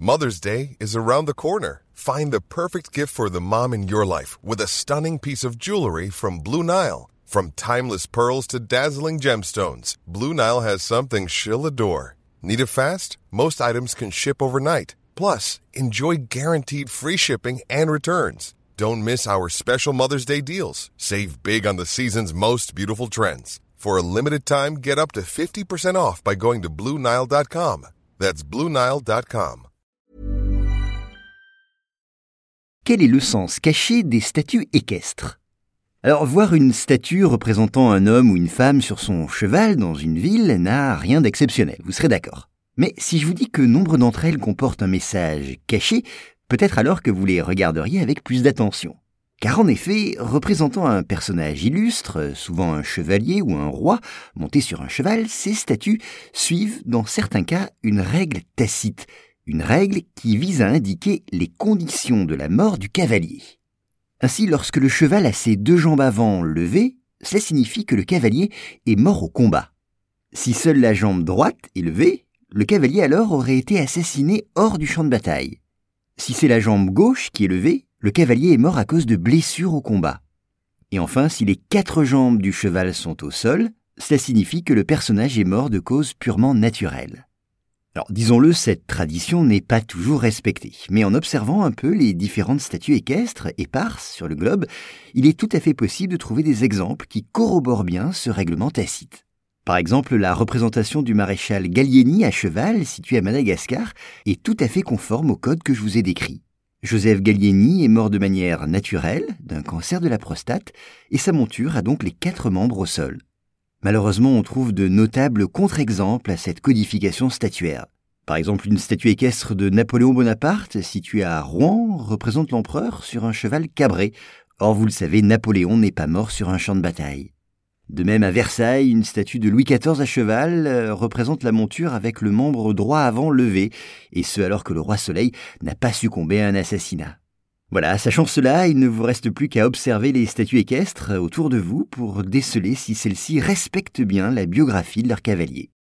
Mother's Day is around the corner. Find the perfect gift for the mom in your life with a stunning piece of jewelry from Blue Nile. From timeless pearls to dazzling gemstones, Blue Nile has something she'll adore. Need it fast? Most items can ship overnight. Plus, enjoy guaranteed free shipping and returns. Don't miss our special Mother's Day deals. Save big on the season's most beautiful trends. For a limited time, get up to 50% off by going to BlueNile.com. That's BlueNile.com. Quel est le sens caché des statues équestres ? Alors, voir une statue représentant un homme ou une femme sur son cheval dans une ville n'a rien d'exceptionnel, vous serez d'accord. Mais si je vous dis que nombre d'entre elles comportent un message caché, peut-être alors que vous les regarderiez avec plus d'attention. Car en effet, représentant un personnage illustre, souvent un chevalier ou un roi, monté sur un cheval, ces statues suivent dans certains cas une règle tacite, une règle qui vise à indiquer les conditions de la mort du cavalier. Ainsi, lorsque le cheval a ses 2 jambes avant levées, cela signifie que le cavalier est mort au combat. Si seule la jambe droite est levée, le cavalier alors aurait été assassiné hors du champ de bataille. Si c'est la jambe gauche qui est levée, le cavalier est mort à cause de blessures au combat. Et enfin, si les 4 jambes du cheval sont au sol, cela signifie que le personnage est mort de cause purement naturelle. Alors, disons-le, cette tradition n'est pas toujours respectée, mais en observant un peu les différentes statues équestres éparses sur le globe, il est tout à fait possible de trouver des exemples qui corroborent bien ce règlement tacite. Par exemple, la représentation du maréchal Gallieni à cheval, situé à Madagascar, est tout à fait conforme au code que je vous ai décrit. Joseph Gallieni est mort de manière naturelle, d'un cancer de la prostate, et sa monture a donc les 4 membres au sol. Malheureusement, on trouve de notables contre-exemples à cette codification statuaire. Par exemple, une statue équestre de Napoléon Bonaparte, située à Rouen, représente l'empereur sur un cheval cabré. Or, vous le savez, Napoléon n'est pas mort sur un champ de bataille. De même, à Versailles, une statue de Louis XIV à cheval représente la monture avec le membre droit avant levé, et ce alors que le roi Soleil n'a pas succombé à un assassinat. Voilà, sachant cela, il ne vous reste plus qu'à observer les statues équestres autour de vous pour déceler si celles-ci respectent bien la biographie de leur cavalier.